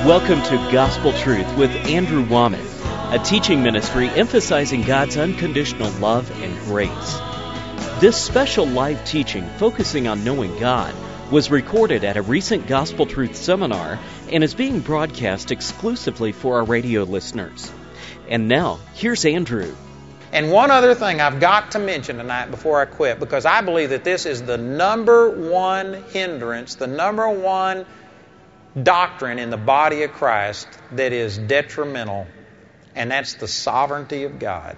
Welcome to Gospel Truth with Andrew Womack, a teaching ministry emphasizing God's unconditional love and grace. This special live teaching focusing on knowing God was recorded at a recent Gospel Truth seminar and is being broadcast exclusively for our radio listeners. And now, here's Andrew. And one other thing I've got to mention tonight before I quit, because I believe that this is the number one hindrance, the number one doctrine in the body of Christ that is detrimental, and that's the sovereignty of God.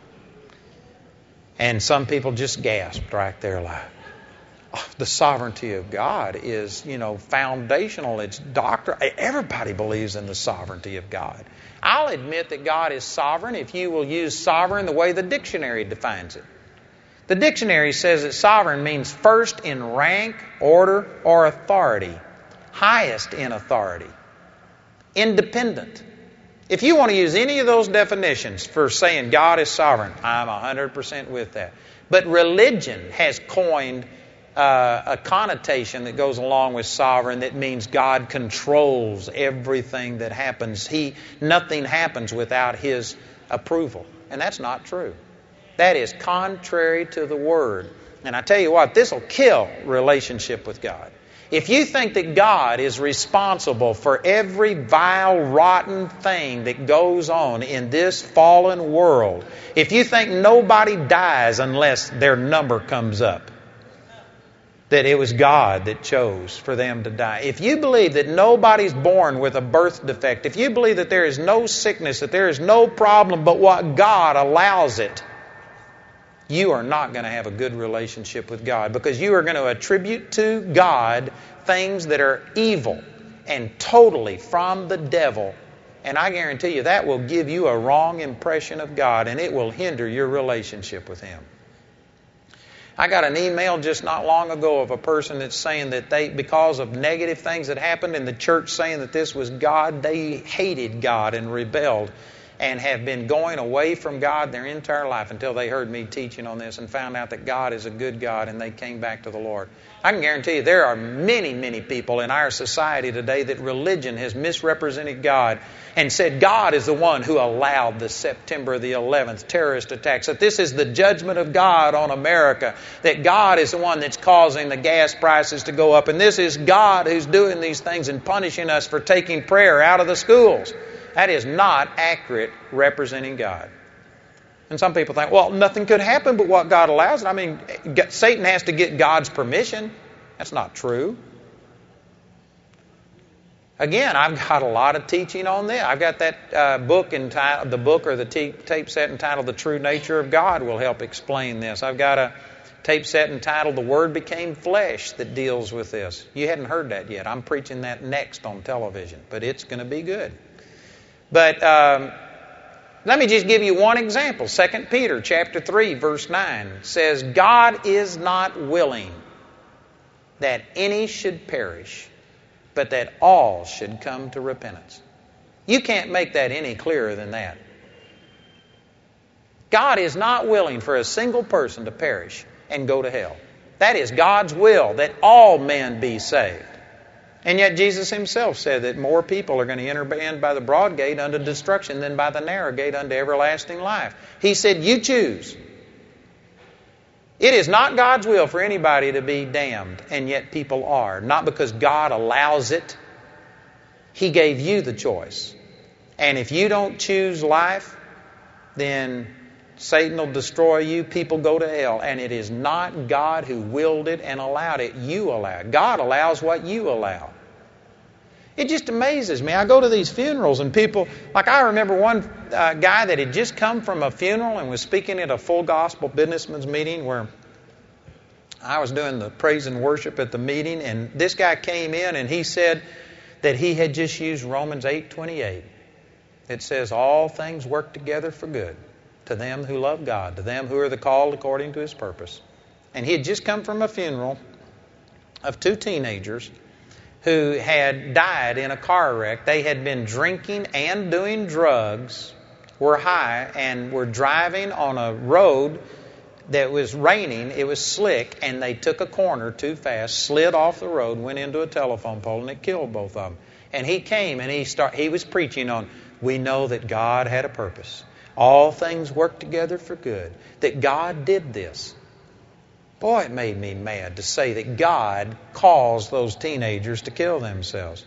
And some people just gasped right there like, oh, the sovereignty of God is, foundational. It's doctrine. Everybody believes in the sovereignty of God. I'll admit that God is sovereign if you will use sovereign the way the dictionary defines it. The dictionary says that sovereign means first in rank, order, or authority. Highest in authority. Independent. If you want to use any of those definitions for saying God is sovereign, I'm 100% with that. But religion has coined a connotation that goes along with sovereign that means God controls everything that happens. Nothing happens without His approval. And that's not true. That is contrary to the Word. And I tell you what, this will kill relationship with God. If you think that God is responsible for every vile, rotten thing that goes on in this fallen world, if you think nobody dies unless their number comes up, that it was God that chose for them to die. If you believe that nobody's born with a birth defect, if you believe that there is no sickness, that there is no problem but what God allows it, you are not going to have a good relationship with God, because you are going to attribute to God things that are evil and totally from the devil. And I guarantee you that will give you a wrong impression of God, and it will hinder your relationship with Him. I got an email just not long ago of a person that's saying that because of negative things that happened in the church, saying that this was God, they hated God and rebelled, and have been going away from God their entire life until they heard me teaching on this and found out that God is a good God, and they came back to the Lord. I can guarantee you there are many, many people in our society today that religion has misrepresented God and said God is the one who allowed the September the 11th terrorist attacks, that this is the judgment of God on America, that God is the one that's causing the gas prices to go up, and this is God who's doing these things and punishing us for taking prayer out of the schools. That is not accurate representing God. And some people think, well, nothing could happen but what God allows. I mean, Satan has to get God's permission. That's not true. Again, I've got a lot of teaching on this. I've got that book entitled, tape set entitled The True Nature of God will help explain this. I've got a tape set entitled The Word Became Flesh that deals with this. You hadn't heard that yet. I'm preaching that next on television, but it's going to be good. But let me just give you one example. 2 Peter chapter 3, verse 9 says, God is not willing that any should perish, but that all should come to repentance. You can't make that any clearer than that. God is not willing for a single person to perish and go to hell. That is God's will, that all men be saved. And yet Jesus Himself said that more people are going to enter in by the broad gate unto destruction than by the narrow gate unto everlasting life. He said, you choose. It is not God's will for anybody to be damned, and yet people are. Not because God allows it. He gave you the choice. And if you don't choose life, then Satan will destroy you. People go to hell. And it is not God who willed it and allowed it. You allow it. God allows what you allow. It just amazes me. I go to these funerals and people, like I remember one guy that had just come from a funeral and was speaking at a full gospel businessman's meeting where I was doing the praise and worship at the meeting, and this guy came in and he said that he had just used Romans 8:28. It says, all things work together for good to them who love God, to them who are the called according to His purpose. And he had just come from a funeral of two teenagers who had died in a car wreck. They had been drinking and doing drugs, were high, and were driving on a road that was raining. It was slick, and they took a corner too fast, slid off the road, went into a telephone pole, and it killed both of them. And he came and he was preaching on, we know that God had a purpose. All things work together for good. That God did this. Boy, it made me mad to say that God caused those teenagers to kill themselves.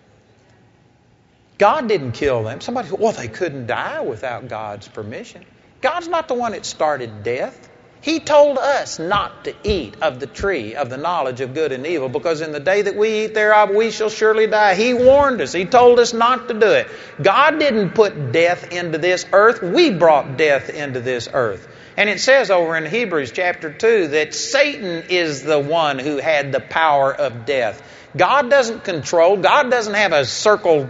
God didn't kill them. Somebody said, well, they couldn't die without God's permission. God's not the one that started death. He told us not to eat of the tree of the knowledge of good and evil, because in the day that we eat thereof, we shall surely die. He warned us. He told us not to do it. God didn't put death into this earth. We brought death into this earth. And it says over in Hebrews chapter 2 that Satan is the one who had the power of death. God doesn't control. God doesn't have a circled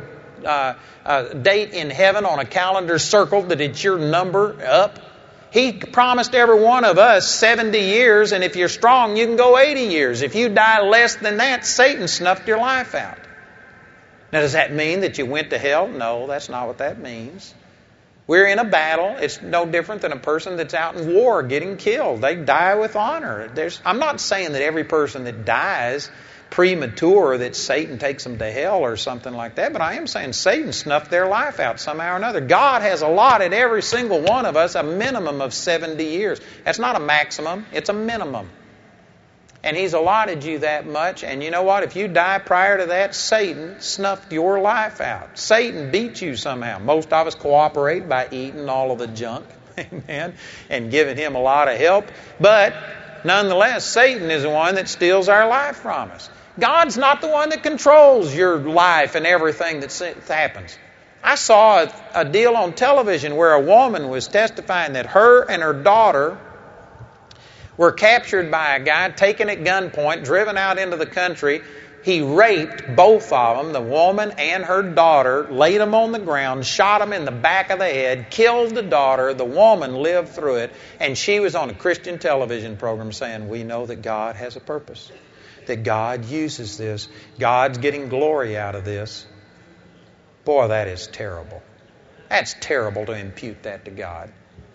date in heaven on a calendar circled that it's your number up. He promised every one of us 70 years, and if you're strong, you can go 80 years. If you die less than that, Satan snuffed your life out. Now, does that mean that you went to hell? No, that's not what that means. We're in a battle. It's no different than a person that's out in war getting killed. They die with honor. I'm not saying that every person that dies premature, that Satan takes them to hell or something like that, but I am saying Satan snuffed their life out somehow or another. God has allotted every single one of us a minimum of 70 years. That's not a maximum, it's a minimum. And He's allotted you that much, and you know what? If you die prior to that, Satan snuffed your life out. Satan beat you somehow. Most of us cooperate by eating all of the junk, amen, and giving him a lot of help, but nonetheless, Satan is the one that steals our life from us. God's not the one that controls your life and everything that happens. I saw a deal on television where a woman was testifying that her and her daughter were captured by a guy, taken at gunpoint, driven out into the country. He raped both of them, the woman and her daughter, laid them on the ground, shot them in the back of the head, killed the daughter. The woman lived through it, and she was on a Christian television program saying, we know that God has a purpose, that God uses this. God's getting glory out of this. Boy, that is terrible. That's terrible to impute that to God.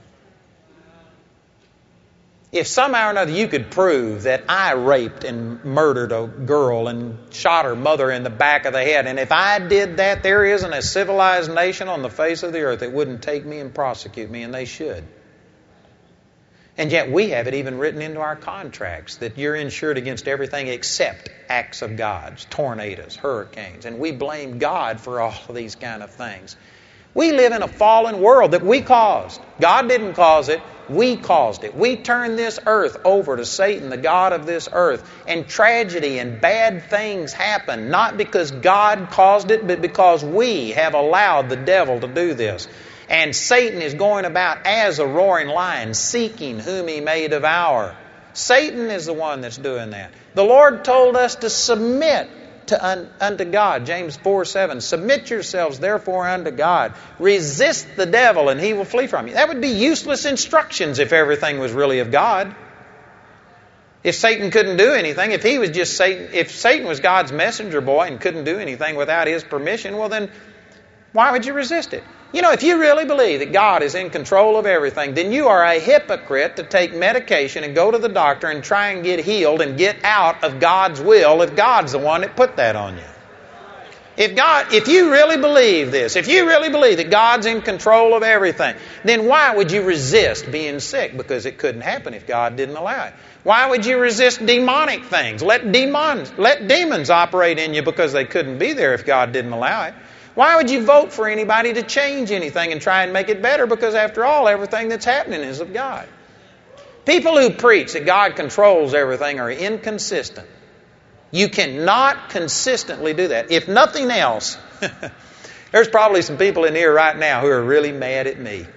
If somehow or another you could prove that I raped and murdered a girl and shot her mother in the back of the head, and if I did that, there isn't a civilized nation on the face of the earth that wouldn't take me and prosecute me, and they should. And yet we have it even written into our contracts that you're insured against everything except acts of God's, tornadoes, hurricanes, and we blame God for all of these kind of things. We live in a fallen world that we caused. God didn't cause it. We caused it. We turned this earth over to Satan, the god of this earth. And tragedy and bad things happen, not because God caused it, but because we have allowed the devil to do this. And Satan is going about as a roaring lion, seeking whom he may devour. Satan is the one that's doing that. The Lord told us to submit unto God. James 4:7. Submit yourselves therefore unto God. Resist the devil and he will flee from you. That would be useless instructions if everything was really of God. If Satan couldn't do anything, if he was just Satan, if Satan was God's messenger boy and couldn't do anything without his permission, well then why would you resist it? You know, if you really believe that God is in control of everything, then you are a hypocrite to take medication and go to the doctor and try and get healed and get out of God's will if God's the one that put that on you. If you really believe this, if you really believe that God's in control of everything, then why would you resist being sick? Because it couldn't happen if God didn't allow it. Why would you resist demonic things? Let demons operate in you because they couldn't be there if God didn't allow it. Why would you vote for anybody to change anything and try and make it better? Because after all, everything that's happening is of God. People who preach that God controls everything are inconsistent. You cannot consistently do that. If nothing else, there's probably some people in here right now who are really mad at me.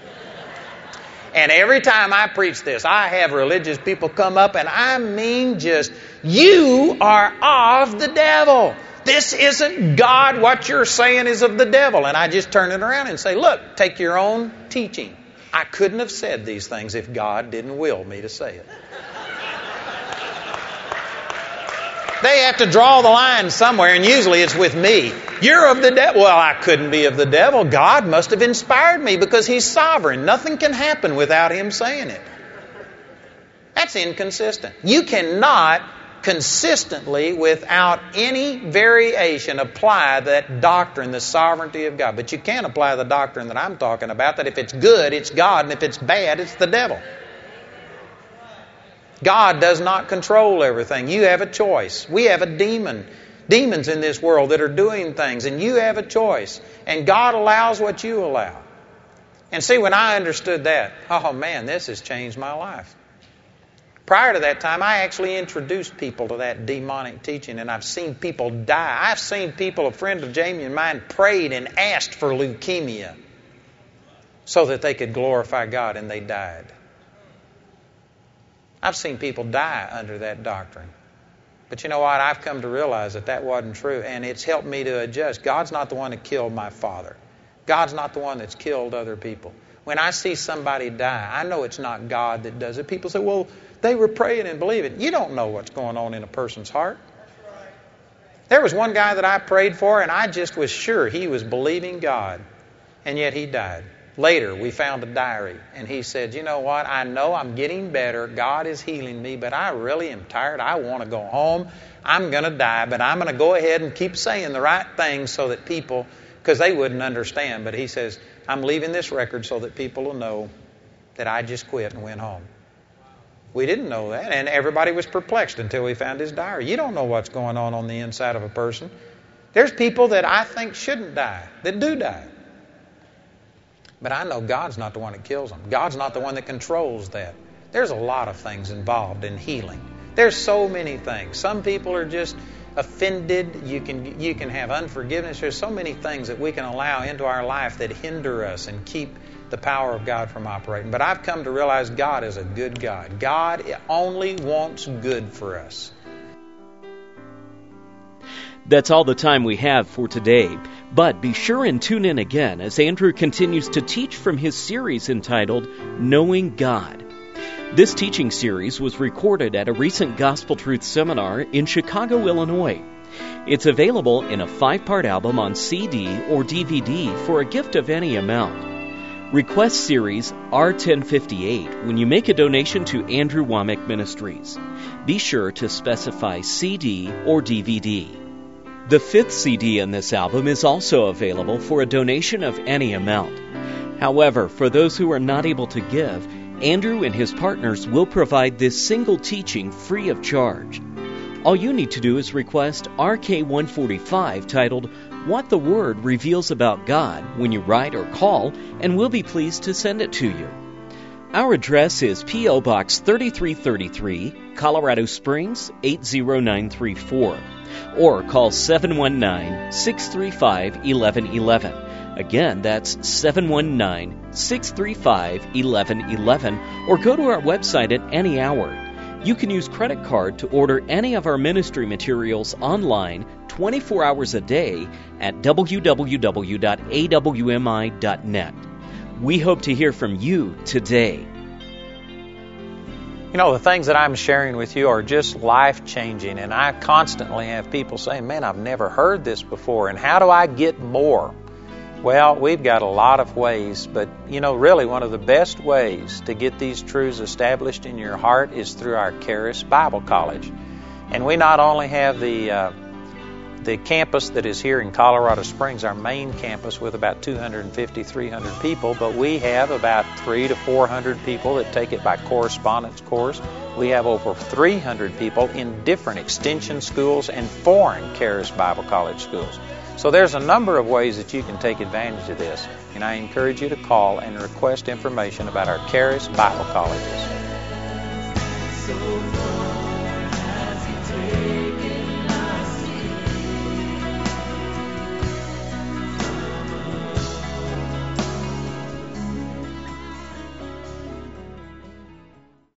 And every time I preach this, I have religious people come up and I mean just, you are of the devil. This isn't God. What you're saying is of the devil. And I just turn it around and say, look, take your own teaching. I couldn't have said these things if God didn't will me to say it. They have to draw the line somewhere, and usually it's with me. You're of the devil. Well, I couldn't be of the devil. God must have inspired me because He's sovereign. Nothing can happen without Him saying it. That's inconsistent. You cannot consistently, without any variation, apply that doctrine, the sovereignty of God. But you can't apply the doctrine that I'm talking about, that if it's good, it's God, and if it's bad, it's the devil. God does not control everything. You have a choice. We have demons in this world that are doing things, and you have a choice. And God allows what you allow. And see, when I understood that, oh man, this has changed my life. Prior to that time, I actually introduced people to that demonic teaching, and I've seen people die. I've seen people, a friend of Jamie and mine, prayed and asked for leukemia so that they could glorify God, and they died. I've seen people die under that doctrine. But you know what? I've come to realize that that wasn't true, and it's helped me to adjust. God's not the one that killed my father. God's not the one that's killed other people. When I see somebody die, I know it's not God that does it. People say, well, they were praying and believing. You don't know what's going on in a person's heart. There was one guy that I prayed for, and I just was sure he was believing God, and yet he died. Later, we found a diary, and he said, you know what, I know I'm getting better, God is healing me, but I really am tired, I want to go home, I'm going to die, but I'm going to go ahead and keep saying the right things so that people, because they wouldn't understand, but he says, I'm leaving this record so that people will know that I just quit and went home. We didn't know that, and everybody was perplexed until we found his diary. You don't know what's going on the inside of a person. There's people that I think shouldn't die, that do die. But I know God's not the one that kills them. God's not the one that controls that. There's a lot of things involved in healing. There's so many things. Some people are just offended. You can have unforgiveness. There's so many things that we can allow into our life that hinder us and keep the power of God from operating. But I've come to realize God is a good God. God only wants good for us. That's all the time we have for today. But be sure and tune in again as Andrew continues to teach from his series entitled Knowing God. This teaching series was recorded at a recent Gospel Truth seminar in Chicago, Illinois. It's available in a 5-part album on CD or DVD for a gift of any amount. Request series R1058 when you make a donation to Andrew Wommack Ministries. Be sure to specify CD or DVD. The 5th CD in this album is also available for a donation of any amount. However, for those who are not able to give, Andrew and his partners will provide this single teaching free of charge. All you need to do is request RK145 titled What the Word Reveals About God when you write or call, and we'll be pleased to send it to you. Our address is P.O. Box 3333, Colorado Springs 80934. Or call 719-635-1111. Again, that's 719-635-1111. Or go to our website at any hour. You can use credit card to order any of our ministry materials online 24 hours a day at www.awmi.net. We hope to hear from you today. You know, the things that I'm sharing with you are just life-changing, and I constantly have people saying, man, I've never heard this before, and how do I get more? Well, we've got a lot of ways, but, you know, really one of the best ways to get these truths established in your heart is through our Charis Bible College. And we not only have the campus that is here in Colorado Springs, our main campus with about 250, 300 people, but we have about 300 to 400 people that take it by correspondence course. We have over 300 people in different extension schools and foreign Charis Bible College schools. So there's a number of ways that you can take advantage of this, and I encourage you to call and request information about our Charis Bible Colleges.